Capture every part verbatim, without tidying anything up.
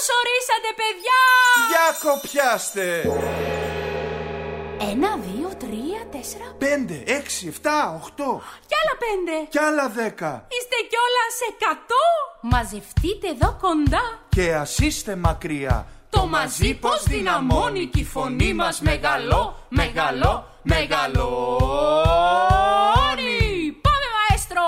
Καλώς ορίσατε, παιδιά! Για κοπιάστε! Ένα, δύο, τρία, τέσσερα... Πέντε, έξι, εφτά, οχτώ... Κι άλλα πέντε... Κι άλλα δέκα... Είστε κιόλας εκατό... Μαζευτείτε εδώ κοντά... Και ας είστε μακριά... Το μαζί πως δυναμώνει κι η φωνή μας μεγαλώ, μεγαλώ, μεγαλώνει. Πάμε, μαέστρο!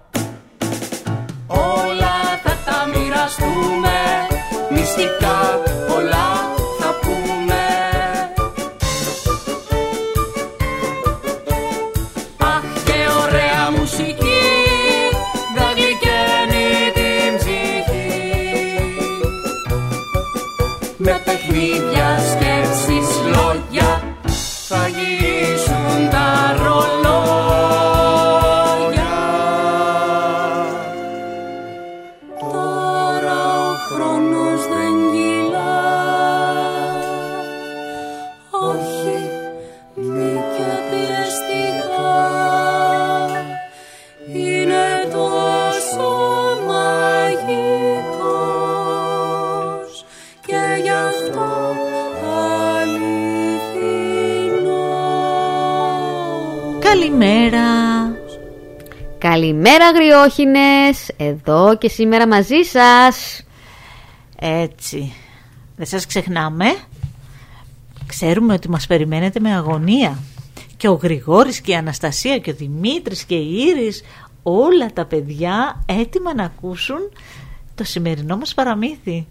Όλα θα τα μοιραστούμε, μυστικά πολλά θα πούμε. Αχ, και ωραία μουσική, θα γλυκαίνει την ψυχή. Με παιχνίδια, σκέψεις, λόγια θα γυρίσουν τα ρολόγια. Τώρα ο χρόνος δεν κυλά, όχι μη και πιεστικά. Είναι τόσο μαγικός και γι' αυτό αληθινό. Καλημέρα. Καλημέρα αγριόχινες, εδώ και σήμερα μαζί σας. Έτσι, δεν σας ξεχνάμε. Ξέρουμε ότι μας περιμένετε με αγωνία. Και ο Γρηγόρης και η Αναστασία και ο Δημήτρης και η Ήρης, όλα τα παιδιά έτοιμα να ακούσουν το σημερινό μας παραμύθι.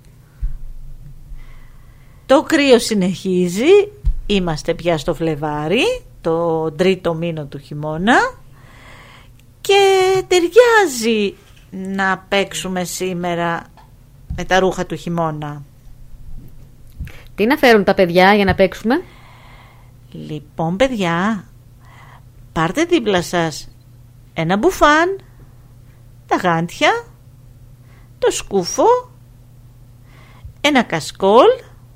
Το κρύο συνεχίζει, είμαστε πια στο Φλεβάρι, το τρίτο μήνα του χειμώνα, και ταιριάζει να παίξουμε σήμερα με τα ρούχα του χειμώνα. Τι να φέρουν τα παιδιά για να παίξουμε? Λοιπόν, παιδιά, πάρτε δίπλα σας ένα μπουφάν, τα γάντια, το σκούφο, ένα κασκόλ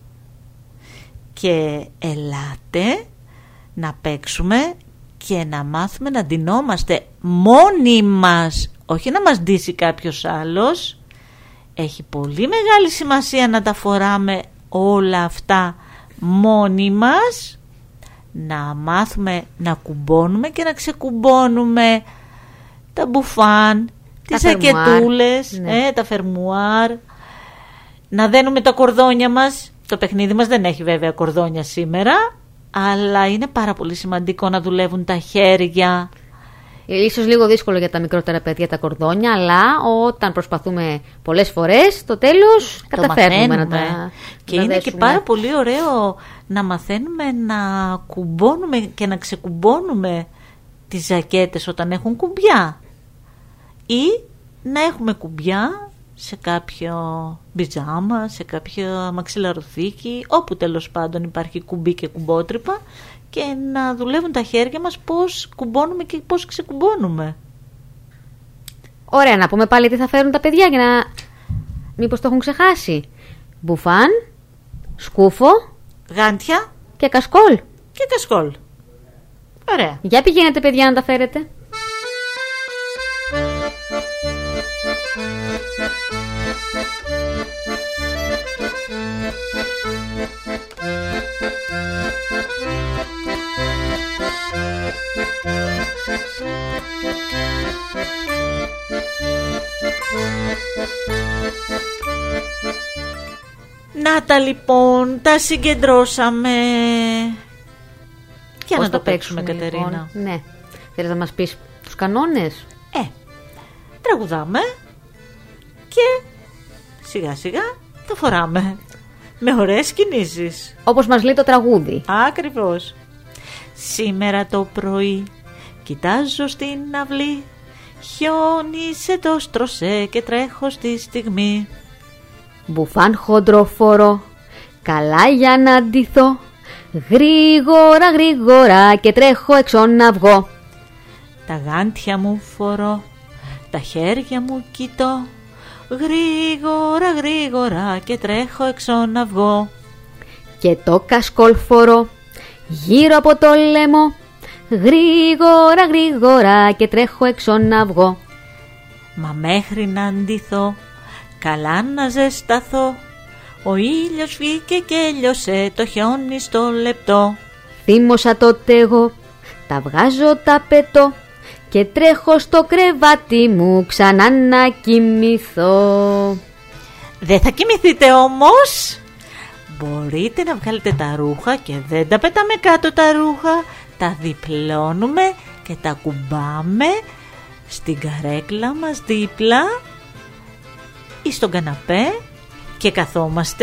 και ελάτε να παίξουμε και να μάθουμε να ντυνόμαστε μόνοι μας, όχι να μας ντύσει κάποιος άλλος. Έχει πολύ μεγάλη σημασία να τα φοράμε όλα αυτά μόνοι μας, να μάθουμε να κουμπώνουμε και να ξεκουμπώνουμε τα μπουφάν, τις ζακετούλες, ναι. ε, τα φερμουάρ, να δένουμε τα κορδόνια μας. Το παιχνίδι μας δεν έχει βέβαια κορδόνια σήμερα, αλλά είναι πάρα πολύ σημαντικό να δουλεύουν τα χέρια. Ίσως λίγο δύσκολο για τα μικρότερα παιδιά τα κορδόνια, αλλά όταν προσπαθούμε πολλές φορές, το τέλος το καταφέρνουμε να τα Και να είναι δέσουμε. Και πάρα πολύ ωραίο να μαθαίνουμε να κουμπώνουμε και να ξεκουμπώνουμε τις ζακέτες όταν έχουν κουμπιά, ή να έχουμε κουμπιά σε κάποιο μπιτζάμα, σε κάποιο μαξιλαροθήκη, όπου τέλος πάντων υπάρχει κουμπί και κουμπότρυπα, και να δουλεύουν τα χέρια μας πώς κουμπώνουμε και πώς ξεκουμπώνουμε. Ωραία, να πούμε πάλι τι θα φέρουν τα παιδιά για να... Μήπως το έχουν ξεχάσει. Μπουφάν, σκούφο, γάντια και κασκόλ. Και κασκόλ. Ωραία. Για πηγαίνετε παιδιά να τα φέρετε. Να τα λοιπόν, τα συγκεντρώσαμε. Και Πώς να το θα παίξουμε, παίξουμε, Κατερίνα. Λοιπόν? Ναι. Θέλεις να μας πεις τους κανόνες? Ε, τραγουδάμε και σιγά σιγά τα φοράμε με ωραίες κινήσεις, όπως μας λέει το τραγούδι. Ακριβώς. Σήμερα το πρωί κοιτάζω στην αυλή, χιόνισε το στρωσέ και τρέχω στη στιγμή. Μπουφάν χοντροφορό, καλά για να ντυθώ, γρήγορα γρήγορα και τρέχω έξω να βγω. Τα γάντια μου φορώ, τα χέρια μου κοιτώ, γρήγορα γρήγορα και τρέχω έξω να βγω. Και το κασκόλ φορώ, γύρω από το λαιμό, γρήγορα γρήγορα και τρέχω έξω να βγω. Μα μέχρι να ντυθώ, καλά να ζεσταθώ, Ο ήλιος βγήκε και έλειωσε το χιόνι στο λεπτό. Θύμωσα τότε εγώ, τα βγάζω τα πετώ και τρέχω στο κρεβάτι μου ξανά να κοιμηθώ. Δεν θα κοιμηθείτε όμως. Μπορείτε να βγάλετε τα ρούχα και δεν τα πετάμε κάτω τα ρούχα. Τα διπλώνουμε και τα κουμπάμε στην καρέκλα μας δίπλα ή στον καναπέ και καθόμαστε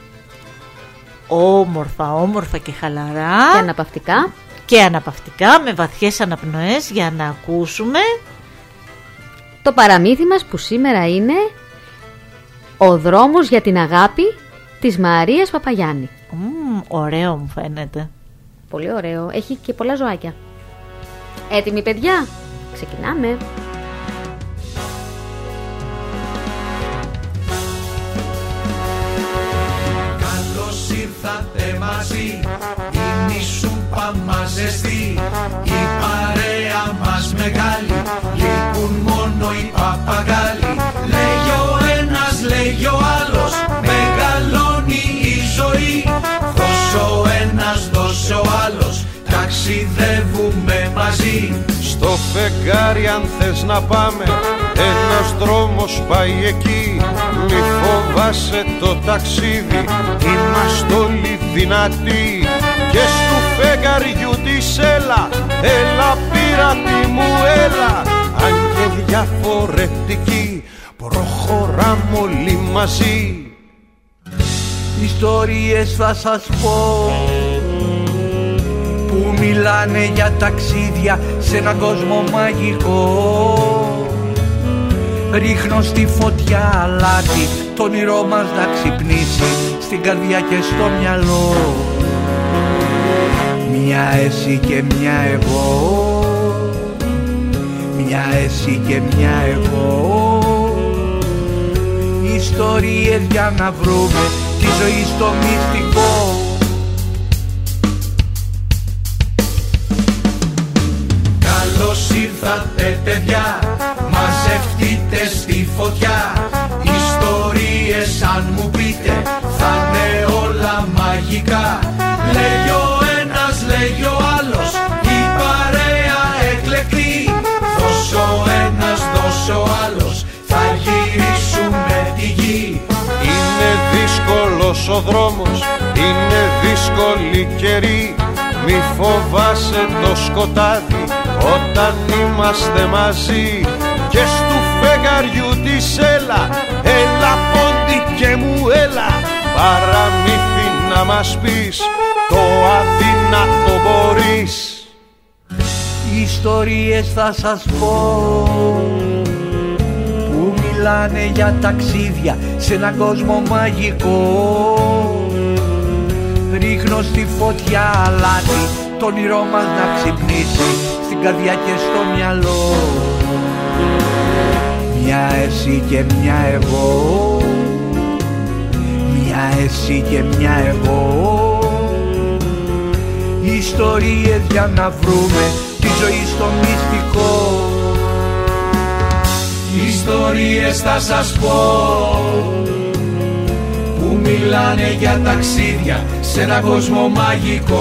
όμορφα, όμορφα και χαλαρά Και αναπαυτικά και αναπαυτικά με βαθιές αναπνοές για να ακούσουμε το παραμύθι μας που σήμερα είναι «Ο δρόμος για την αγάπη» της Μαρίας Παπαγιάννη. Μμμ, ωραίο μου φαίνεται. Πολύ ωραίο, έχει και πολλά ζωάκια. Έτοιμοι παιδιά, ξεκινάμε. Καλώς ήρθατε μαζί, είναι η σούπα μας ζεστή, η παρέα μας μεγάλη, λείπουν μόνο οι παπαγάλοι. Λέγει ο ένας, λέγει ο άλλος, μεγαλώνει η ζωή, δώσε ο ένας, δώσε ο άλλος, ταξιδεύουμε μαζί. Στο φεγγάρι αν θες να πάμε, ένας δρόμος πάει εκεί. Μη φοβάσαι το ταξίδι, είμαστε όλοι δυνατοί. Και στου φεγγαριού της έλα, έλα πειράτη μου έλα. Αν και διαφορετικοί, προχωράμε όλοι μαζί. Ιστορίες θα σας πω που μιλάνε για ταξίδια σε έναν κόσμο μαγικό. Ρίχνω στη φωτιά αλάτι, το όνειρό μας να ξυπνήσει στην καρδιά και στο μυαλό. Μια εσύ και μια εγώ, μια εσύ και μια εγώ. Ιστορίες για να βρούμε τη ζωή στο μυστικό. Καλώς ήρθατε παιδιά, μαζευτείτε στη φωτιά. Ιστορίες αν μου πείτε θα είναι όλα μαγικά. Λέγει ο ένας, λέγει ο άλλος, η παρέα εκλεκτή. Δώσε ο ένας, δώσε ο άλλος, θα γυρίσουμε τη γη. Είναι δύσκολος ο δρόμος, είναι δύσκολη καιρή. Μη φοβάσαι το σκοτάδι όταν είμαστε μαζί. Και στου φεγγαριού της έλα, έλα πόντι και μου έλα. Παραμύθι να μας πεις, το αδύνατο μπορείς. Ιστορίες θα σας πω που μιλάνε για ταξίδια σε έναν κόσμο μαγικό. Ρίχνω στη φωτιά αλάτι, το όνειρό μας να ξυπνήσει στην καρδιά και στο μυαλό. Μια εσύ και μια εγώ, μια εσύ και μια εγώ. Ιστορίες για να βρούμε τη ζωή στο μυστικό. Ιστορίες θα σας πω που μιλάνε για ταξίδια σε έναν κόσμο μαγικό.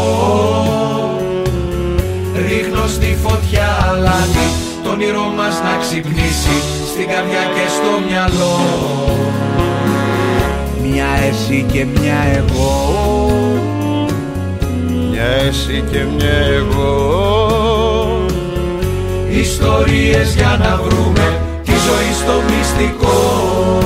Ρίχνω στη φωτιά αλάτι, το όνειρό μας να ξυπνήσει στην καρδιά και στο μυαλό. Μια εσύ και μια εγώ, μια εσύ και μια εγώ. Ιστορίες για να βρούμε τη ζωή στο μυστικό.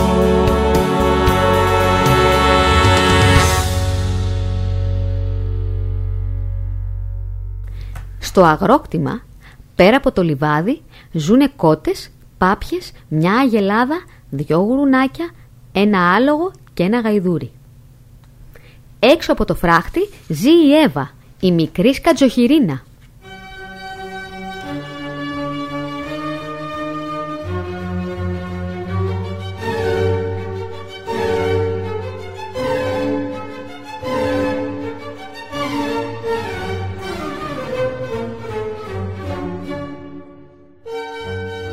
Στο αγρόκτημα, πέρα από το λιβάδι, ζουνε κότες, πάπιες, μια αγελάδα, δυο γουρουνάκια, ένα άλογο και ένα γαϊδούρι. Έξω από το φράχτη ζει η Εύα, η μικρή σκατζοχυρίνα.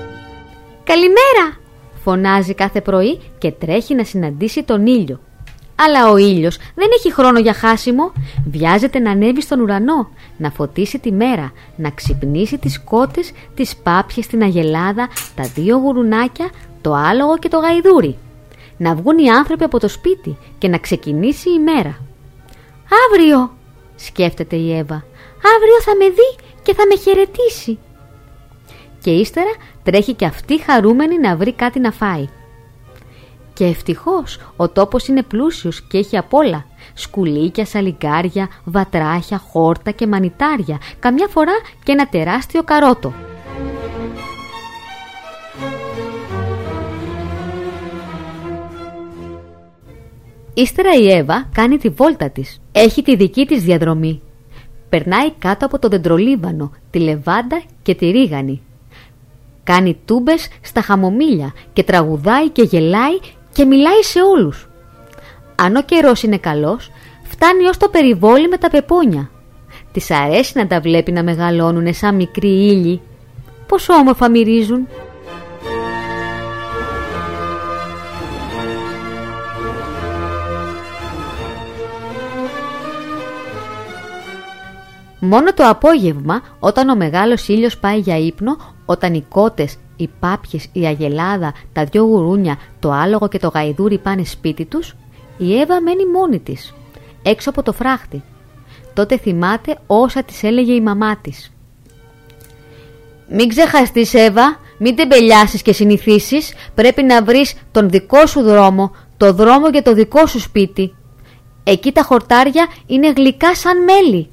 «Καλημέρα», φωνάζει κάθε πρωί και τρέχει να συναντήσει τον ήλιο. Αλλά ο ήλιος δεν έχει χρόνο για χάσιμο. Βιάζεται να ανέβει στον ουρανό, να φωτίσει τη μέρα, να ξυπνήσει τις κότες, τις πάπιες, την αγελάδα, τα δύο γουρουνάκια, το άλογο και το γαϊδούρι. Να βγουν οι άνθρωποι από το σπίτι και να ξεκινήσει η μέρα. «Αύριο», σκέφτεται η Εύα, «αύριο θα με δει και θα με χαιρετήσει». Και ύστερα τρέχει και αυτή χαρούμενη να βρει κάτι να φάει. Και ευτυχώς ο τόπος είναι πλούσιος και έχει απ' όλα. Σκουλίκια, σαλιγκάρια, βατράχια, χόρτα και μανιτάρια, καμιά φορά και ένα τεράστιο καρότο. Ύστερα η Εύα κάνει τη βόλτα της. Έχει τη δική της διαδρομή. Περνάει κάτω από το δεντρολίβανο, τη λεβάντα και τη ρίγανη. Κάνει τούμπες στα χαμομήλια και τραγουδάει και γελάει και μιλάει σε όλους. Αν ο καιρός είναι καλός, φτάνει ως το περιβόλι με τα πεπόνια. Της αρέσει να τα βλέπει να μεγαλώνουνε σαν μικροί ήλιοι. Πόσο όμορφα μυρίζουν. Μόνο το απόγευμα, όταν ο μεγάλος ήλιος πάει για ύπνο, όταν οι κότες, οι πάπιες, η αγελάδα, τα δυο γουρούνια, το άλογο και το γαϊδούρι πάνε σπίτι τους, η Εύα μένει μόνη της, έξω από το φράχτη. Τότε θυμάται όσα της έλεγε η μαμά της. «Μην ξεχαστείς, Εύα, μην τεμπελιάσεις και συνηθίσεις, πρέπει να βρεις τον δικό σου δρόμο, το δρόμο για το δικό σου σπίτι. Εκεί τα χορτάρια είναι γλυκά σαν μέλι».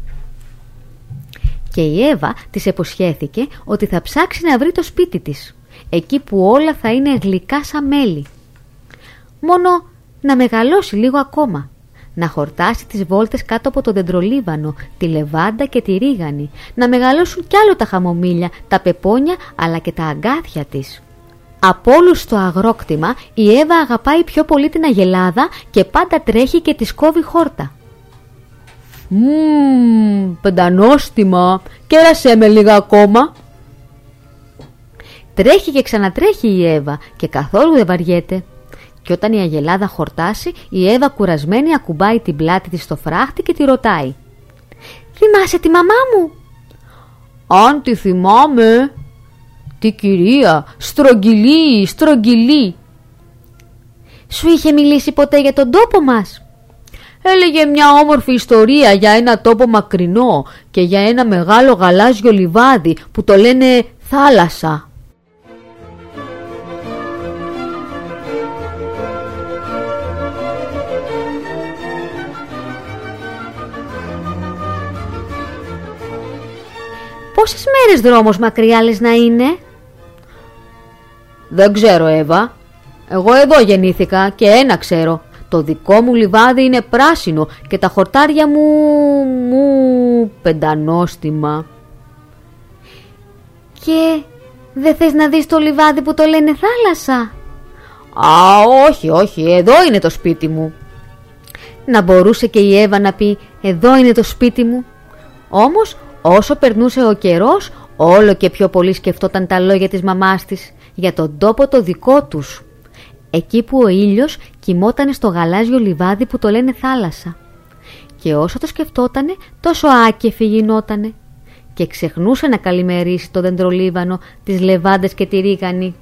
Και η Εύα της υποσχέθηκε ότι θα ψάξει να βρει το σπίτι της, εκεί που όλα θα είναι γλυκά σαν μέλι. Μόνο να μεγαλώσει λίγο ακόμα, να χορτάσει τις βόλτες κάτω από το δεντρολίβανο, τη λεβάντα και τη ρίγανη, να μεγαλώσουν κι άλλο τα χαμομήλια, τα πεπόνια αλλά και τα αγκάθια της. Από όλους στο αγρόκτημα η Εύα αγαπάει πιο πολύ την αγελάδα και πάντα τρέχει και της κόβει χόρτα. «Μμμ, πεντανόστιμα, κέρασέ με λίγα ακόμα». Τρέχει και ξανατρέχει η Εύα και καθόλου δεν βαριέται. Και όταν η αγελάδα χορτάσει, η Εύα κουρασμένη ακουμπάει την πλάτη της στο φράχτη και τη ρωτάει: «Θυμάσαι τη μαμά μου?» «Αν τη θυμάμαι». «Τι κυρία, στρογγυλή, στρογγυλή». «Σου είχε μιλήσει ποτέ για τον τόπο μας?» «Έλεγε μια όμορφη ιστορία για ένα τόπο μακρινό και για ένα μεγάλο γαλάζιο λιβάδι που το λένε θάλασσα». «Πόσες μέρες δρόμος μακριά λες να είναι?» «Δεν ξέρω, Εύα. Εγώ εδώ γεννήθηκα και ένα ξέρω. Το δικό μου λιβάδι είναι πράσινο και τα χορτάρια μου... μου... πεντανόστιμα». «Και δεν θες να δεις το λιβάδι που το λένε θάλασσα?» «Α, όχι, όχι, εδώ είναι το σπίτι μου». Να μπορούσε και η Εύα να πει «εδώ είναι το σπίτι μου». Όμως όσο περνούσε ο καιρός, όλο και πιο πολύ σκεφτόταν τα λόγια της μαμάς της για τον τόπο το δικό τους, εκεί που ο ήλιος κοιμότανε στο γαλάζιο λιβάδι που το λένε θάλασσα. Και όσο το σκεφτότανε, τόσο άκεφη γινότανε και ξεχνούσε να καλημερίσει το δεντρολίβανο, τις λεβάντες και τη ρίγανη.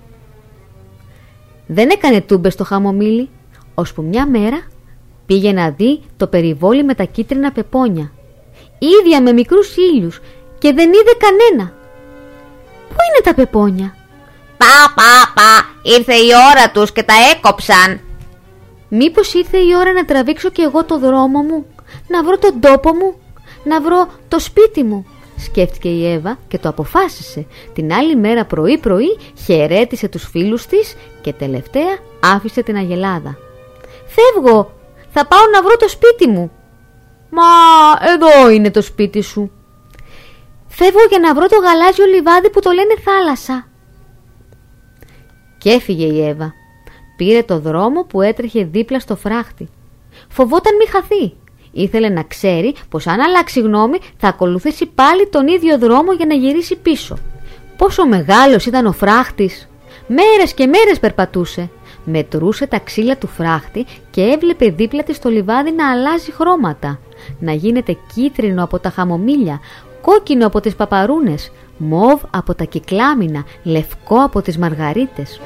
Δεν έκανε τούμπες στο χαμομήλι, ώσπου μια μέρα πήγε να δει το περιβόλι με τα κίτρινα πεπόνια, ίδια με μικρούς ήλιους, και δεν είδε κανένα. «Πού είναι τα πεπόνια?» «Πα, πα, πα, ήρθε η ώρα τους και τα έκοψαν». «Μήπως ήρθε η ώρα να τραβήξω κι εγώ το δρόμο μου, να βρω τον τόπο μου, να βρω το σπίτι μου?» Σκέφτηκε η Εύα και το αποφάσισε. Την άλλη μέρα πρωί πρωί χαιρέτησε τους φίλους της και τελευταία άφησε την αγελάδα. «Φεύγω, θα πάω να βρω το σπίτι μου». «Μα εδώ είναι το σπίτι σου». «Φεύγω για να βρω το γαλάζιο λιβάδι που το λένε θάλασσα». Και έφυγε η Εύα. Πήρε το δρόμο που έτρεχε δίπλα στο φράχτη. Φοβόταν μη χαθεί. Ήθελε να ξέρει πως αν αλλάξει γνώμη θα ακολουθήσει πάλι τον ίδιο δρόμο για να γυρίσει πίσω. Πόσο μεγάλος ήταν ο φράχτης! Μέρες και μέρες περπατούσε. μετρούσε τα ξύλα του φράχτη και έβλεπε δίπλα της το λιβάδι να αλλάζει χρώματα, να γίνεται κίτρινο από τα χαμομήλια, κόκκινο από τις παπαρούνες, μοβ από τα κυκλάμινα, λευκό από τις μαργαρίτες.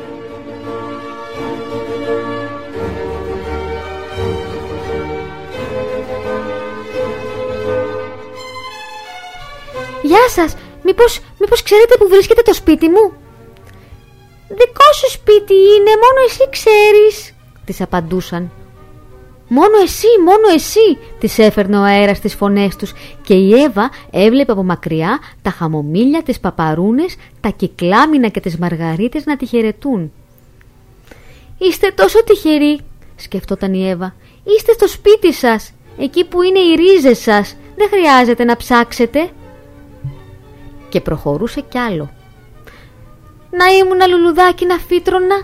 «Γεια σας, μήπως, μήπως ξέρετε που βρίσκεται το σπίτι μου?» «Δικό σου σπίτι είναι, μόνο εσύ ξέρεις», της απαντούσαν. «Μόνο εσύ, μόνο εσύ», της έφερνε ο αέρας τις φωνές τους και η Εύα έβλεπε από μακριά τα χαμομήλια, τις παπαρούνες, τα κυκλάμινα και τις μαργαρίτες να τη χαιρετούν. «Είστε τόσο τυχεροί», σκεφτόταν η Εύα. «Είστε στο σπίτι σας, εκεί που είναι οι ρίζες σας, δεν χρειάζεται να ψάξετε». Και προχωρούσε κι άλλο. «Να ήμουνα λουλουδάκι να φύτρωνα».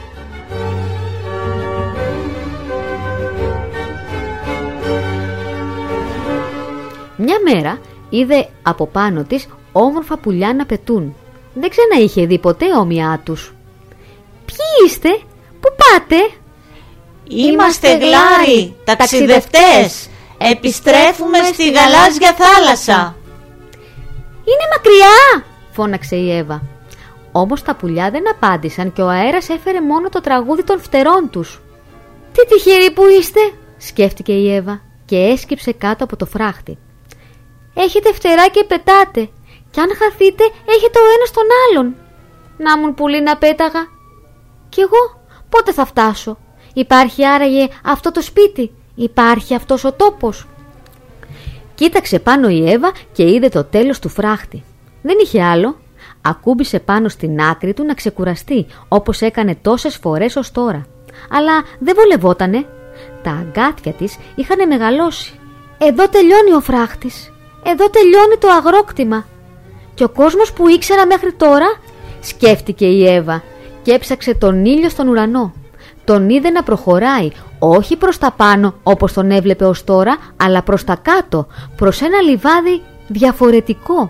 Μια μέρα είδε από πάνω της όμορφα πουλιά να πετούν. Δεν ξανά είχε δει ποτέ όμοιά τους. «Ποιοι είστε, πού πάτε?» «Είμαστε γλάροι, ταξιδευτές, επιστρέφουμε στη γαλάζια θάλασσα». «Είναι μακριά», φώναξε η Εύα. Όμως τα πουλιά δεν απάντησαν και ο αέρας έφερε μόνο το τραγούδι των φτερών τους. «Τι τυχεροί που είστε», σκέφτηκε η Εύα και έσκυψε κάτω από το φράχτη. «Έχετε φτερά και πετάτε, κι αν χαθείτε έχετε ο ένας τον άλλον. Να μουν πουλί να πέταγα. Κι εγώ πότε θα φτάσω? Υπάρχει άραγε αυτό το σπίτι? Υπάρχει αυτός ο τόπος?» Κοίταξε πάνω η Εύα και είδε το τέλος του φράχτη. Δεν είχε άλλο. Ακούμπησε πάνω στην άκρη του να ξεκουραστεί, όπως έκανε τόσες φορές ως τώρα. Αλλά δεν βολευότανε. Τα αγκάθια της είχαν μεγαλώσει. «Εδώ τελειώνει ο φράχτης. Εδώ τελειώνει το αγρόκτημα. Και ο κόσμος που ήξερα μέχρι τώρα», σκέφτηκε η Εύα και έψαξε τον ήλιο στον ουρανό. Τον είδε να προχωράει, όχι προς τα πάνω όπως τον έβλεπε ως τώρα, αλλά προς τα κάτω, προς ένα λιβάδι διαφορετικό.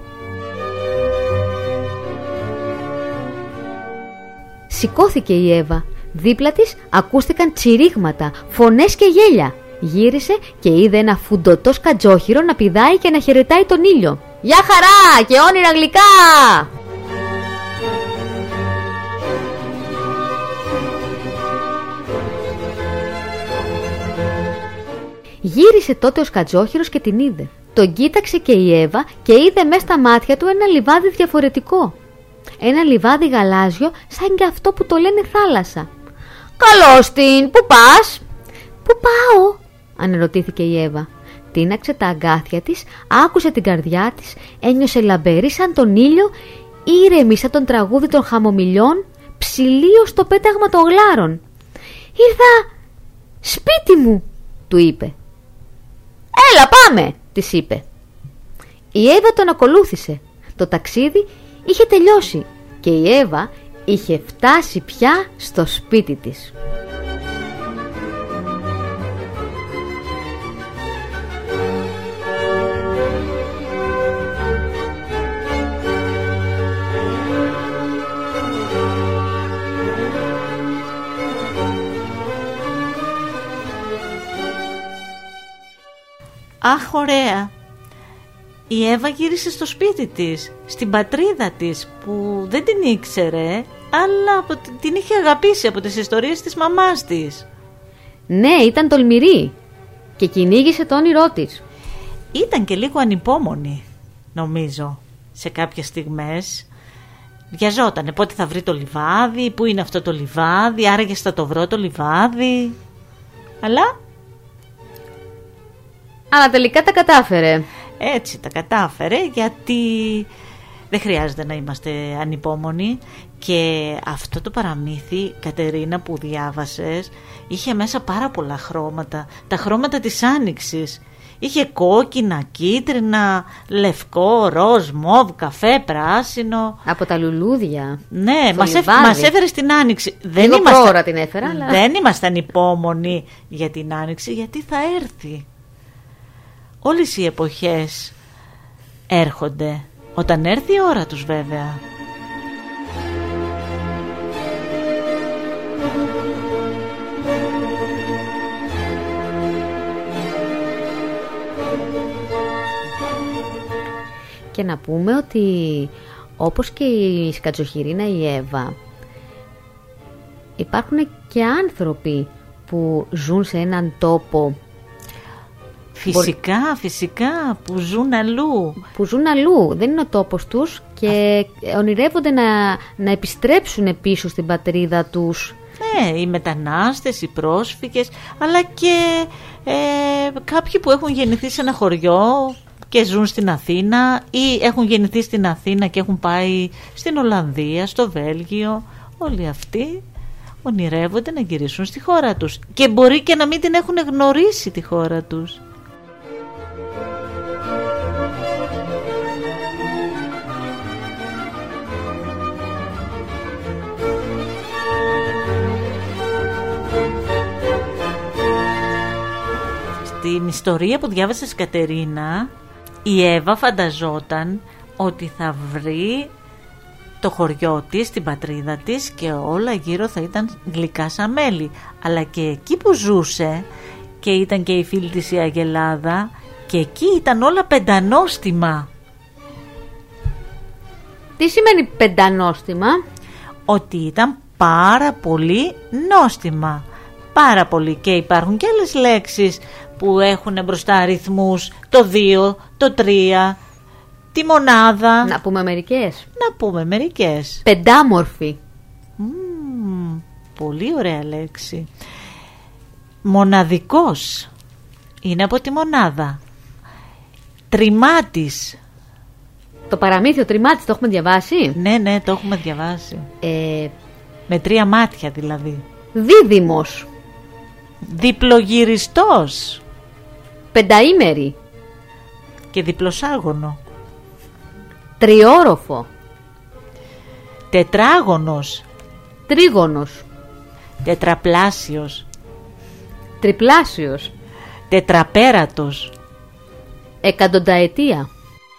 Σηκώθηκε η Εύα. Δίπλα της ακούστηκαν τσιρίγματα, φωνές και γέλια. Γύρισε και είδε ένα φουντωτό σκατζόχυρο να πηδάει και να χαιρετάει τον ήλιο. «Γεια χαρά και όνειρα γλυκά!» Γύρισε τότε ο σκατζόχυρος και την είδε. Τον κοίταξε και η Εύα και είδε μέσα στα μάτια του ένα λιβάδι διαφορετικό. Ένα λιβάδι γαλάζιο σαν και αυτό που το λένε θάλασσα. «Καλώς την, πού πας?» «Πού πάω?» ανερωτήθηκε η Εύα. Τίναξε τα αγκάθια της, άκουσε την καρδιά της, ένιωσε λαμπερή σαν τον ήλιο, ήρεμη σαν τον τραγούδι των χαμομηλιών, ψηλή ως το πέταγμα των γλάρων. «Ήρθα σπίτι μου», του είπε. «Έλα πάμε», της είπε. Η Εύα τον ακολούθησε. Το ταξίδι είχε τελειώσει και η Εύα είχε φτάσει πια στο σπίτι της. Αχ, ωραία. Η Εύα γύρισε στο σπίτι της, στην πατρίδα της που δεν την ήξερε, αλλά την είχε αγαπήσει από τις ιστορίες της μαμάς της. Ναι, ήταν τολμηρή και κυνήγησε το όνειρό της. Ήταν και λίγο ανυπόμονη, νομίζω, σε κάποιες στιγμές. Βιαζότανε πότε θα βρει το λιβάδι, πού είναι αυτό το λιβάδι, άραγε θα το βρω το λιβάδι. Αλλά... Αλλά τελικά τα κατάφερε. Έτσι τα κατάφερε, γιατί δεν χρειάζεται να είμαστε ανυπόμονοι. Και αυτό το παραμύθι, Κατερίνα, που διάβασες, είχε μέσα πάρα πολλά χρώματα. Τα χρώματα της άνοιξης. Είχε κόκκινα, κίτρινα, λευκό, ροζ, μοβ, καφέ, πράσινο. Από τα λουλούδια. Ναι, μας, έφ, μας έφερε στην άνοιξη. Δεν Λίγο είμαστε, πρόωρα την έφερα, αλλά... δεν ήμασταν υπόμονοι για την άνοιξη, γιατί θα έρθει. Όλες οι εποχές έρχονται, όταν έρθει η ώρα τους βέβαια. Και να πούμε ότι όπως και η σκατζοχυρίνα η Εύα, υπάρχουν και άνθρωποι που ζουν σε έναν τόπο. Φυσικά, Μπορεί... φυσικά, που ζουν αλλού. Που ζουν αλλού, δεν είναι ο τόπος τους και Α... ονειρεύονται να, να επιστρέψουν πίσω στην πατρίδα τους. Ναι, οι μετανάστες, οι πρόσφυγες, αλλά και ε, κάποιοι που έχουν γεννηθεί σε ένα χωριό και ζουν στην Αθήνα ή έχουν γεννηθεί στην Αθήνα και έχουν πάει στην Ολλανδία, στο Βέλγιο. Όλοι αυτοί ονειρεύονται να γυρίσουν στη χώρα τους και μπορεί και να μην την έχουν γνωρίσει τη χώρα τους. Στην ιστορία που διάβασες, Κατερίνα, η Εύα φανταζόταν ότι θα βρει το χωριό της, την πατρίδα της και όλα γύρω θα ήταν γλυκά σαν μέλι. Αλλά και εκεί που ζούσε και ήταν και η φίλη της η Αγελάδα, και εκεί ήταν όλα πεντανόστιμα. Τι σημαίνει πεντανόστιμα? Ότι ήταν πάρα πολύ νόστιμα. Πάρα πολύ, και υπάρχουν και άλλες λέξεις που έχουν μπροστά αριθμούς, το δύο, το τρία, τη μονάδα. Να πούμε μερικές. Να πούμε μερικές. Πεντάμορφη. Mm, πολύ ωραία λέξη. Μοναδικός είναι από τη μονάδα. Τριμάτης. Το παραμύθι ο Τριμάτης το έχουμε διαβάσει? Ναι, ναι, το έχουμε διαβάσει. ε... Με τρία μάτια δηλαδή. Δίδυμος. Διπλογυριστός. Πενταήμερη. Και διπλοσάγωνο. Τριόροφο. Τετράγωνος. Τρίγωνος. Τετραπλάσιος. Τριπλάσιος. Τετραπέρατος. Εκατονταετία.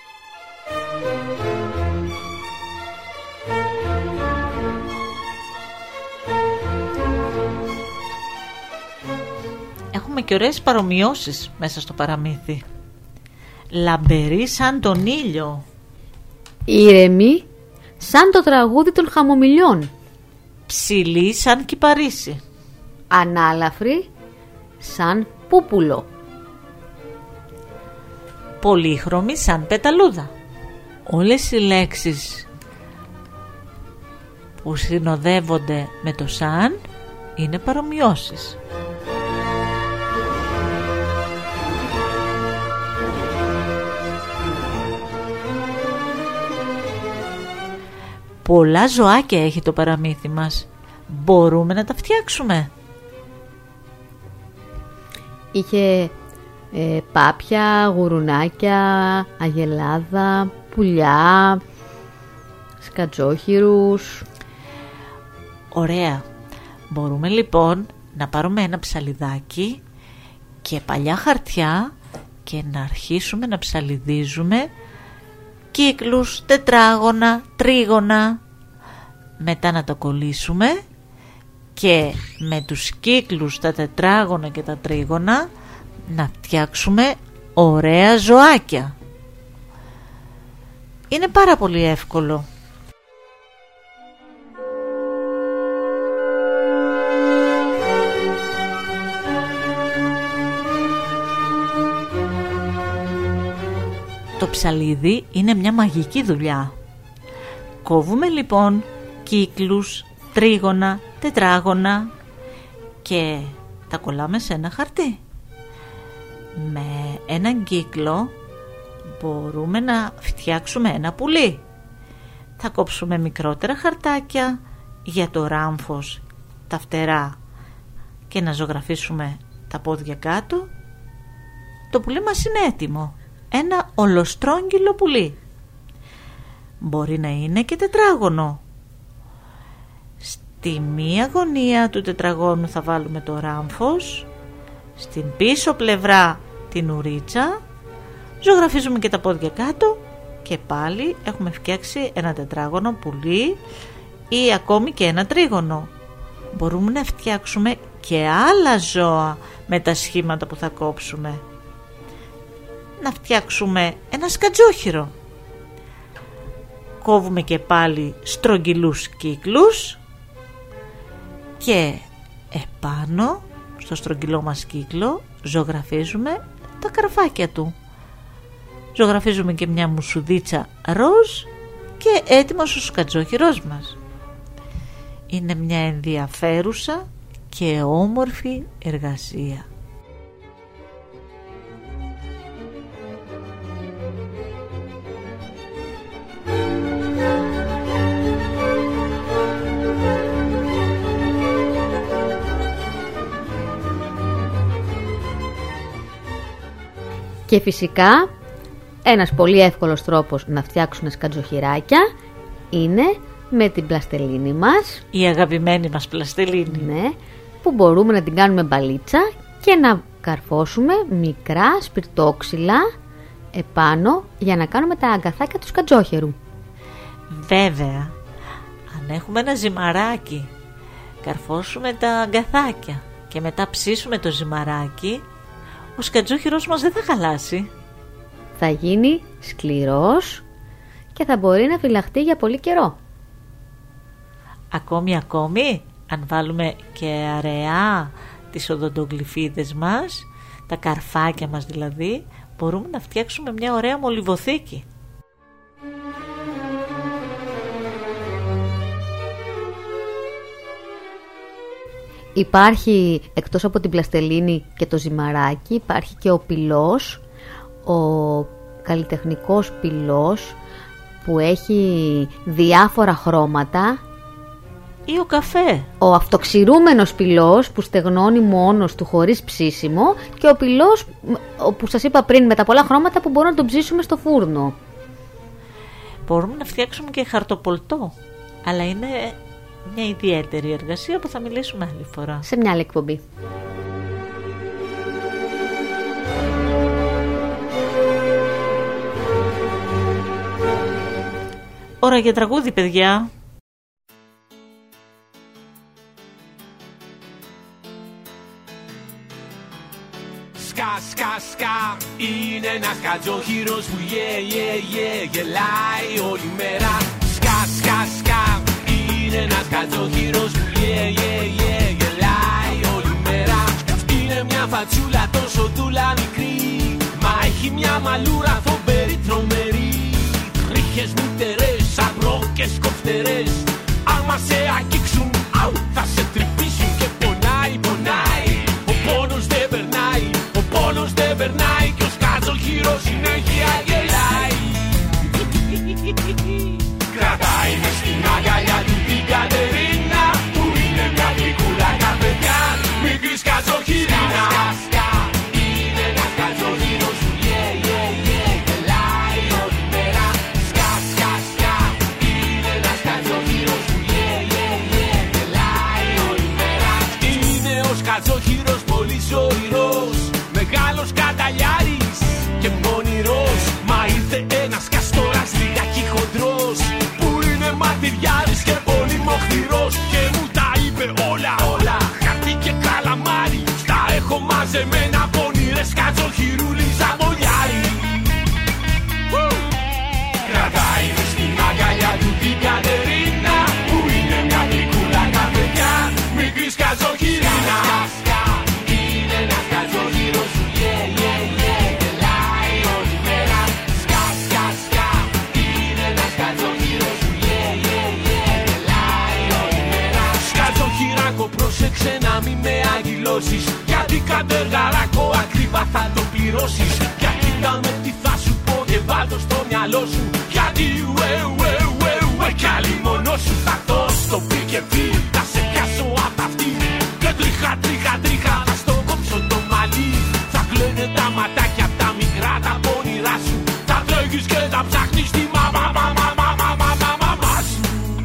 Έχουμε και ωραίες παρομοιώσεις μέσα στο παραμύθι. Λαμπερή σαν τον ήλιο. Ήρεμη σαν το τραγούδι των χαμομηλιών. Ψηλή σαν κυπαρίσι. Ανάλαφρη σαν πούπουλο. Πολύχρωμη σαν πεταλούδα. Όλες οι λέξεις που συνοδεύονται με το σαν είναι παρομοιώσεις. Πολλά ζωάκια έχει το παραμύθι μας. Μπορούμε να τα φτιάξουμε. Είχε ε, πάπια, γουρουνάκια, αγελάδα, πουλιά, σκατζόχυρους. Ωραία. Μπορούμε λοιπόν να πάρουμε ένα ψαλιδάκι και παλιά χαρτιά και να αρχίσουμε να ψαλιδίζουμε κύκλους, τετράγωνα, τρίγωνα. Μετά να το κολλήσουμε και με τους κύκλους, τα τετράγωνα και τα τρίγωνα να φτιάξουμε ωραία ζωάκια. Είναι πάρα πολύ εύκολο. Το ψαλίδι είναι μια μαγική δουλειά. Κόβουμε λοιπόν κύκλους, τρίγωνα, τετράγωνα και τα κολλάμε σε ένα χαρτί. Με έναν κύκλο μπορούμε να φτιάξουμε ένα πουλί. Θα κόψουμε μικρότερα χαρτάκια για το ράμφος, τα φτερά και να ζωγραφίσουμε τα πόδια κάτω. Το πουλί μας είναι έτοιμο. Ένα ολοστρόγγυλο πουλί. Μπορεί να είναι και τετράγωνο. Στη μία γωνία του τετραγώνου θα βάλουμε το ράμφος, στην πίσω πλευρά την ουρίτσα, ζωγραφίζουμε και τα πόδια κάτω και πάλι έχουμε φτιάξει ένα τετράγωνο πουλί ή ακόμη και ένα τρίγωνο. Μπορούμε να φτιάξουμε και άλλα ζώα με τα σχήματα που θα κόψουμε. Να φτιάξουμε ένα σκατζόχυρο κόβουμε και πάλι στρογγυλούς κύκλους και επάνω στο στρογγυλό μας κύκλο ζωγραφίζουμε τα καρφάκια του. Ζωγραφίζουμε και μια μουσουδίτσα ροζ και έτοιμος ο σκατζόχυρός μας. Είναι μια ενδιαφέρουσα και όμορφη εργασία. Και φυσικά ένας πολύ εύκολος τρόπος να φτιάξουμε σκατζοχυράκια είναι με την πλαστελίνη μας. Η αγαπημένη μας πλαστελίνη. Ναι, που μπορούμε να την κάνουμε μπαλίτσα και να καρφώσουμε μικρά σπιρτόξυλα επάνω για να κάνουμε τα αγκαθάκια του σκατζόχερου. Βέβαια, αν έχουμε ένα ζυμαράκι, καρφώσουμε τα αγκαθάκια και μετά ψήσουμε το ζυμαράκι, ο σκατζόχυρος μας δεν θα χαλάσει. Θα γίνει σκληρός και θα μπορεί να φυλαχτεί για πολύ καιρό. Ακόμη ακόμη, αν βάλουμε και αραιά τις οδοντογλυφίδες μας, τα καρφάκια μας δηλαδή, μπορούμε να φτιάξουμε μια ωραία μολυβοθήκη. Υπάρχει εκτός από την πλαστελίνη και το ζυμαράκι, υπάρχει και ο πυλός, ο καλλιτεχνικός πυλός που έχει διάφορα χρώματα. Ή ο καφέ. Ο αυτοξηρούμενος πυλός που στεγνώνει μόνος του χωρίς ψήσιμο και ο πυλός που σας είπα πριν με τα πολλά χρώματα που μπορούμε να τον ψήσουμε στο φούρνο. Μπορούμε να φτιάξουμε και χαρτοπολτό, αλλά είναι μια ιδιαίτερη εργασία που θα μιλήσουμε άλλη φορά. Σε μια άλλη εκπομπή. Ώρα για τραγούδι, παιδιά. Σκα, σκα, σκα, είναι ένας σκατζόχυρος που yeah, yeah, yeah, γελάει όλη μέρα. Σκα, σκα, σκα, είναι ένας σκατζόχυρος που yeah, yeah, yeah, γελάει όλη μέρα. Είναι μια φατσούλα τόσο δούλα μικρή, μα έχει μια μαλούρα φοβερή τρομερή. Τρίχες μυτερές, αγρόκες κοφτερές, άμα σε αγγίξουν, αου, θα σε τρυπήσουν και πονάει, πονάει. Ο πόνος δεν περνάει, ο πόνος δεν περνάει κι ο σκατζόχυρος συνέχεια γελάει. Κρατάει μες στην αγκαλιά του την Κατερίνα, που είναι μια γλυκούλα καρδιά, μικρή σκατζόχυρινα. Είναι ένας σκατζόχυρος που yeah, yeah, yeah, γελάει όλη μέρα. Σκα, σκα, σκα, είναι ένας σκατζόχυρος που yeah, yeah, yeah, γελάει όλη μέρα. Είναι ο σκατζόχυρος πολύ ζωηρός, μεγάλος καταλιάρης και μονηρός. Μα ήρθε ένας καστόρας λιγάκι χοντρός, που είναι μαρτυριάρης και πολύ μοχθηρός, και μου τα είπε όλα, όλα, χαρτί και καλαμάρι. Στα έχω μαζεμένα πονηρές σκατζοχυρούλης ζαμπολιάρι. Κρατάει μες στην αγκαλιά του την Κατερίνα, που είναι μια γλυκούλα καρδιά, μικρή σκατζοχυρίνα. Είναι ένας σκατζόχυρος που yeah, yeah, yeah, γελάει όλη μέρα. Σκα, σκα, σκα, είναι ένας σκατζόχυρος που yeah, yeah, yeah, γελάει όλη μέρα. Σκατζοχυράκο, πρόσεξε να μη με αγγυλώσεις, γιατί κατεργαράκο ακριβά θα το πληρώσεις. Για κοίτα με τι θα σου πω και βάλ' το στο μυαλό σου, γιατί ουε, ουε, ουε, ουε, κι άλλη μόνο σου θα το στο πει και πει. Θα σε πιάσω απ' τα αυτή και τρίχα, τρίχα, τρίχα, θα στο κόψω το μαλλί. Θα κλαίνε τα ματάκια απ' τα μικρά τα πόνηρά σου, θα τρέχεις και θα ψάχνεις τη μαμά, μαμά, μαμά, μαμά, μαμά σου.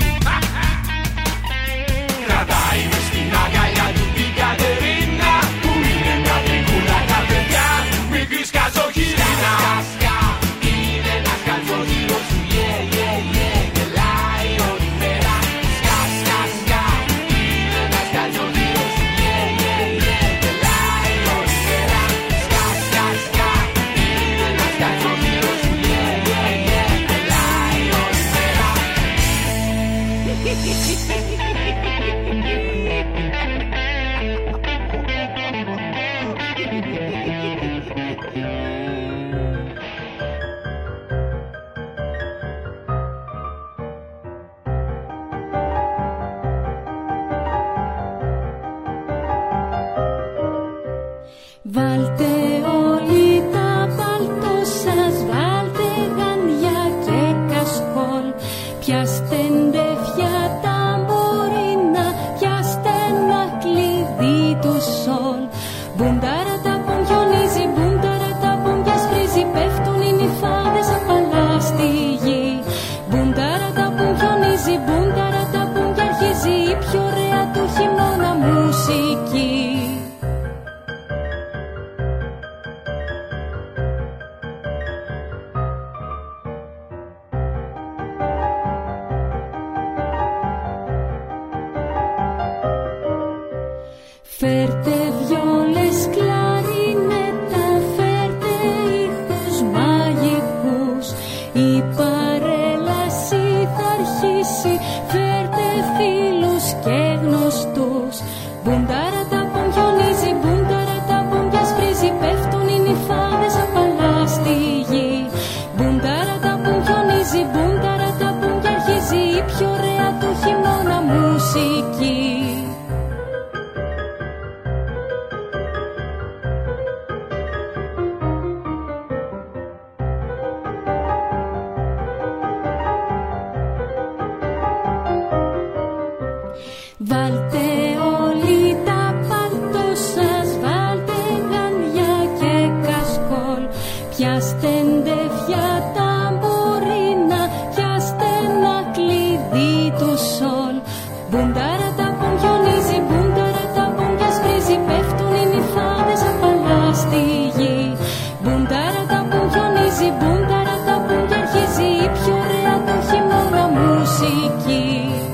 Κρατάει μες στην αγκαλιά του την Κατερίνα, που είναι μια γλυκούλα καρδιά, μικρή σκατζοχυρίνα. Είναι ένας σκατζόχυρος που yeah, yeah, yeah, γελάει όλη μέρα. Σκα, σκα, σκα, είναι ένας σκατζόχυρος που yeah, yeah, yeah, γελάει όλη μέρα. Σκα, σκα, σκα. Βάλτε όλοι τα παλτό σας, βάλτε γάντια και κασκόλ. Πιάστε ντεφιά ταμπορίνα, πιάστε ένα κλειδί του σολ. Μπουντάρα τα πουν χιονίζει, μπουντάρα τα πουν πια σπρίζει, πέφτουν οι νυφάδες απαλά στη γη. Μπουντάρα τα πουν χιονίζει, μπουντάρα τα πουν και αρχίζει η πιο ωραία του χειμώνα μουσική. Φέρτε βιόλες, κλαρινέτα, φέρτε ήχους μαγικούς. Η παρέλαση θα αρχίσει, φέρτε φίλους και γνωστούς. Μπουντάρα τα πουν χιονίζει, μπουντάρα τα πουν πια σπρίζει, πέφτουν οι νυφάδες απαλά στη γη. Μπουντάρα τα πουν χιονίζει, μπουντάρα τα πουν και αρχίζει η πιο ωραία του χειμώνα μουσική. Βάλτε όλοι τα παλτό σας, βάλτε γάντια και κασκόλ. Πιάστε ντεφιά ταμπορίνα, πιάστε ένα κλειδί του σολ. Μπουντάρα τα πουν χιονίζει, μπουντάρα τα πουν πια σπρίζει, πέφτουν οι νυφάδες απαλά στη γη. Μπουντάρα τα πουν χιονίζει, μπουντάρα τα πουν και αρχίζει η πιο ωραία του χειμώνα μουσική.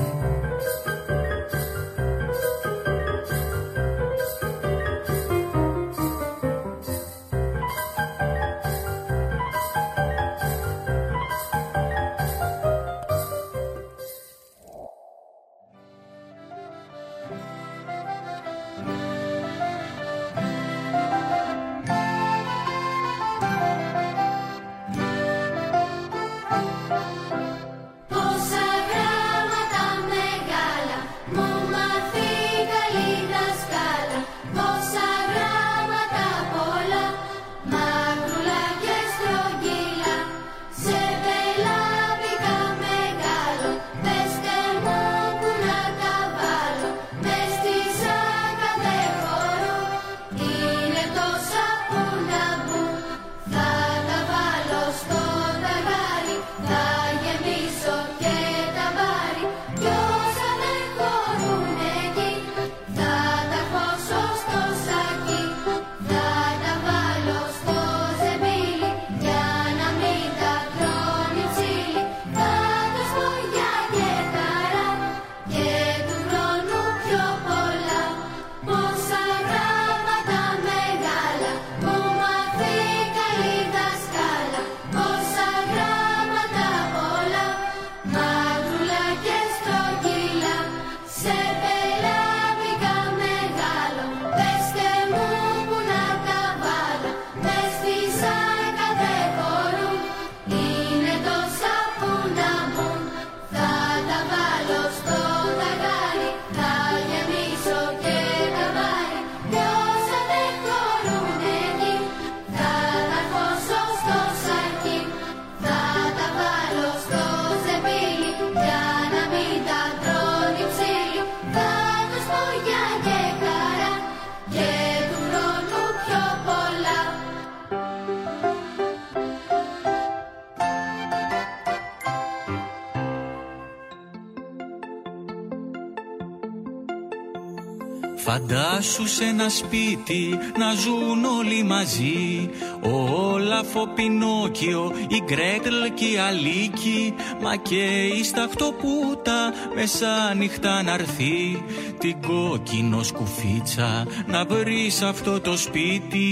Φαντάσου σε ένα σπίτι να ζουν όλοι μαζί, ο Όλαφ, ο Πινόκιο, η Γκρέτλ και η Αλίκη, μα και η Σταχτοπούτα μεσάνυχτα να'ρθεί, την κόκκινο σκουφίτσα να βρει σ' αυτό το σπίτι.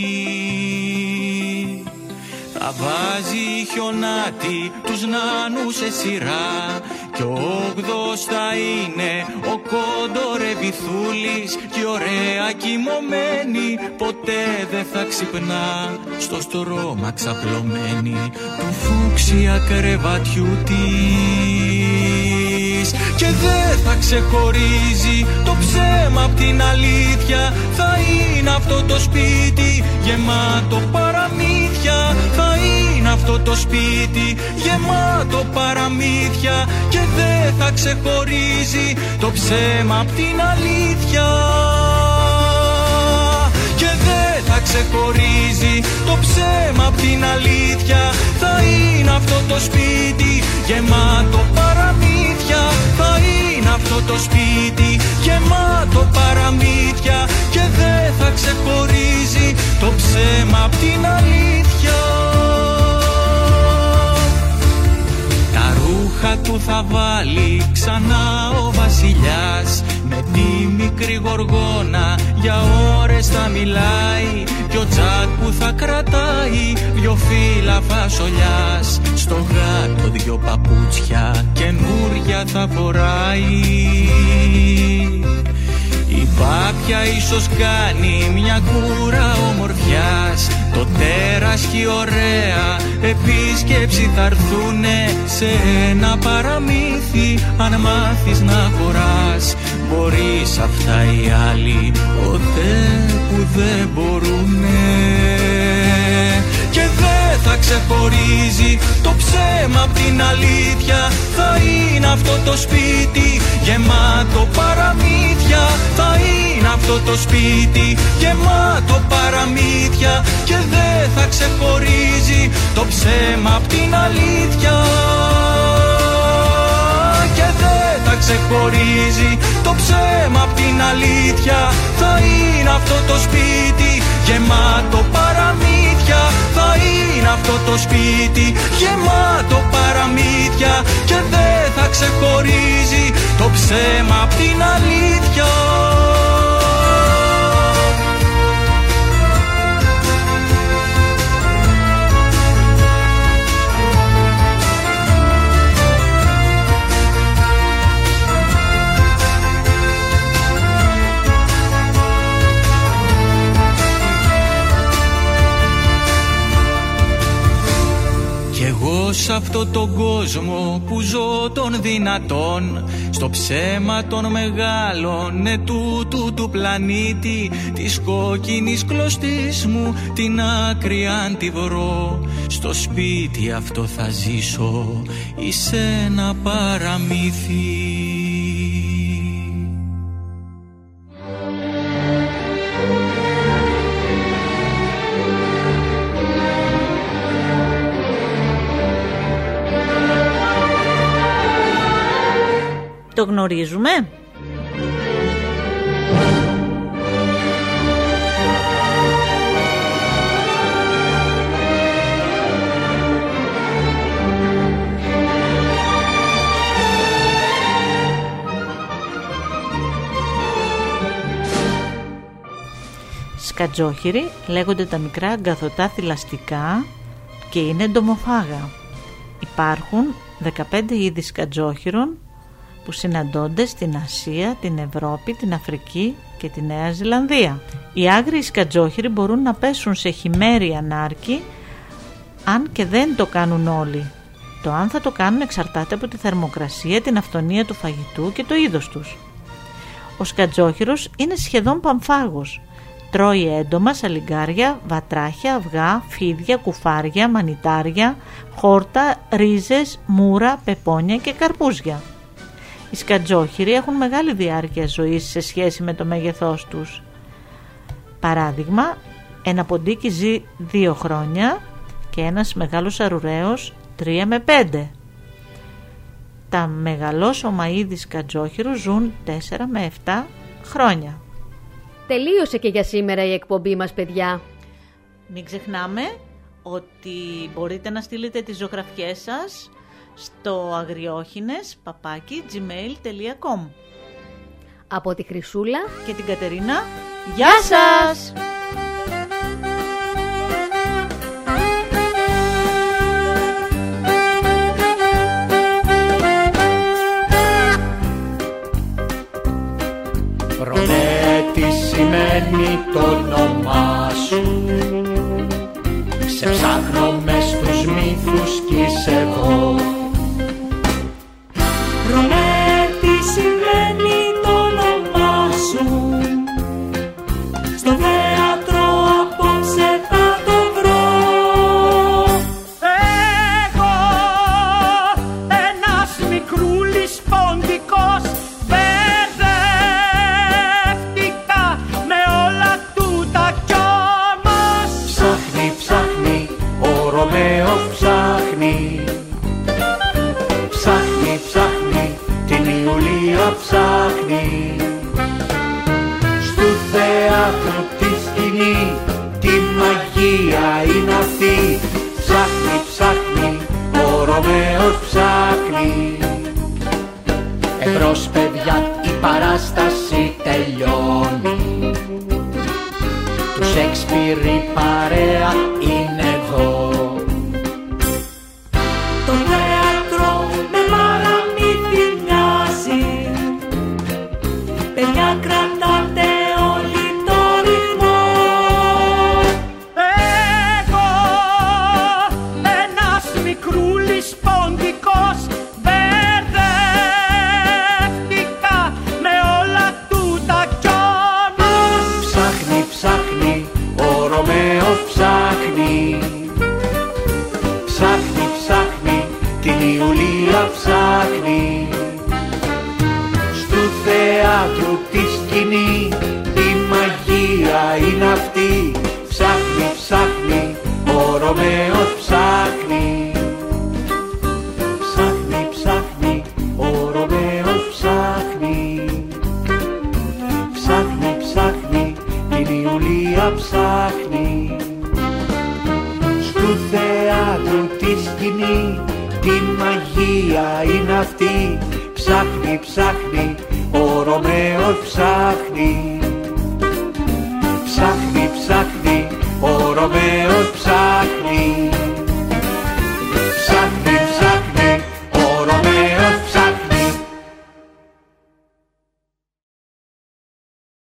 Θα βάζει χιονάτι τους νάνους σε σειρά Κι ο όγδοος θα είναι ο κοντορεβιθούλης κι ωραία κοιμωμένη, ποτέ δεν θα ξυπνά στο στρώμα ξαπλωμένη του φούξια κρεβατιού της. Και δεν θα ξεχωρίζει το ψέμα απ' την αλήθεια, θα είναι αυτό το σπίτι γεμάτο παραμύθια, θα είναι αυτό το σπίτι γεμάτο παραμύθια. Και δεν θα ξεχωρίζει το ψέμα απ' την αλήθεια, και δεν θα ξεχωρίζει το ψέμα απ' την αλήθεια, θα είναι αυτό το σπίτι γεμάτο παραμύθια, θα είναι αυτό το σπίτι γεμάτο παραμύθια. Και δεν θα ξεχωρίζει το ψέμα απ' την αλήθεια. Τα ρούχα του θα βάλει ξανά ο βασιλιάς, με τη μικρή γοργόνα για ώρες θα μιλάει, κι ο Τζακ που θα κρατάει δυο φύλλα φασολιάς, στο γάτο δυο παπούτσια καινούρια θα φοράει. Η πάπια ίσως κάνει μια κούρα ομορφιάς, το τέρας και η ωραία επίσκεψη θα έρθουνε σε ένα παραμύθι. Αν μάθεις να χωράς, μπορείς αυτά οι άλλοι ποτέ που δεν μπορούνε. Και δεν θα ξεχωρίζει το ψέμα απ' την αλήθεια, θα είναι αυτό το σπίτι γεμάτο παραμύθια, θα είναι αυτό το σπίτι γεμάτο παραμύθια. Και δεν θα ξεχωρίζει το ψέμα απ' την αλήθεια, και δεν θα ξεχωρίζει το ψέμα απ' την αλήθεια, θα είναι αυτό το σπίτι γεμάτο παραμύθια, θα είναι αυτό το σπίτι γεμάτο παραμύθια. Και δεν θα ξεχωρίζει το ψέμα απ' την αλήθεια. Σ' αυτό τον κόσμο που ζω των δυνατών, στο ψέμα των μεγάλων ετούτου του πλανήτη, της κόκκινης κλωστής μου την άκρη αν τη βρω, στο σπίτι αυτό θα ζήσω εις ένα παραμύθι. Το γνωρίζουμε? Σκατζόχυροι λέγονται τα μικρά αγκαθωτά θηλαστικά και είναι εντομοφάγα. Υπάρχουν δεκαπέντε είδη σκατζόχυρων που συναντώνται στην Ασία, την Ευρώπη, την Αφρική και τη Νέα Ζηλανδία. Οι άγριοι σκατζόχυροι μπορούν να πέσουν σε χειμέρια νάρκη, αν και δεν το κάνουν όλοι. Το αν θα το κάνουν εξαρτάται από τη θερμοκρασία, την αυθονία του φαγητού και το είδος τους. Ο σκατζόχυρος είναι σχεδόν πανφάγος. Τρώει έντομα, σαλιγκάρια, βατράχια, αυγά, φίδια, κουφάρια, μανιτάρια, χόρτα, ρίζες, μούρα, πεπόνια και καρπούζια. Οι σκατζόχυροι έχουν μεγάλη διάρκεια ζωής σε σχέση με το μέγεθός τους. Παράδειγμα, ένα ποντίκι ζει δύο χρόνια και ένας μεγάλος αρουραίος τρία με πέντε. Τα μεγαλόσωμα είδη σκατζόχυρου ζουν τέσσερα με επτά χρόνια. Τελείωσε και για σήμερα η εκπομπή μας, παιδιά. Μην ξεχνάμε ότι μπορείτε να στείλετε τις ζωγραφιές σας στο αγριόχινες παπάκι τζι μέιλ τελεία κομ. Από τη Χρυσούλα και την Κατερίνα, γεια σας! Σε ψάχνω μες στους μύθους κι είσαι εδώ. Ρωμέ, τι σημαίνει το όνομά σου? Στο θέατρο απόψε θα το βρω. Εγώ, ένας μικρούλης ποντικός, μπερδεύτηκα με όλα τούτα κι όμως Ψάχνει, ψάχνει, ο Ρωμαίο ψάχνει. Ψάχνει, ψάχνει, την Ιουλία ψάχνει. Στου θέατρου τη σκηνή, τη μαγεία είναι αυτή. Ψάχνει, ψάχνει, ο Ρωμαίος ψάχνει. Εμπρός παιδιά, η παράσταση τελειώνει. Του Σέξπιρ η παρέα είναι εδώ. Το θέατρο με παραμύθι μοιάζει. Παιδιά, κρατάτε όλοι το ρυθμό. Εγώ, ένας μικρούλης ποντικός, μπερδεύτηκα με όλα τούτα κι όμως Ψάχνει, ψάχνει, ο Ρωμαίος ψάχνει. Ψάχνει, ψάχνει, την Ιουλία ψάχνει. Στου θέατρου τη σκηνή, η μαγεία είναι αυτή. Ψάχνει, ψάχνει, ο Ρωμαίος ψάχνει. Ψάχνει, ψάχνει, ο Ρωμαίος ψάχνει. Ψάχνει, ψάχνει, την Ιουλία ψάχνει. Στου θέατρου τη σκηνή, τη μαγεία είναι αυτή. Ψάχνει, ψάχνει, ο Ρωμαίος ψάχνει. Ψάχνει, ψάχνει, ο Ρωμαίος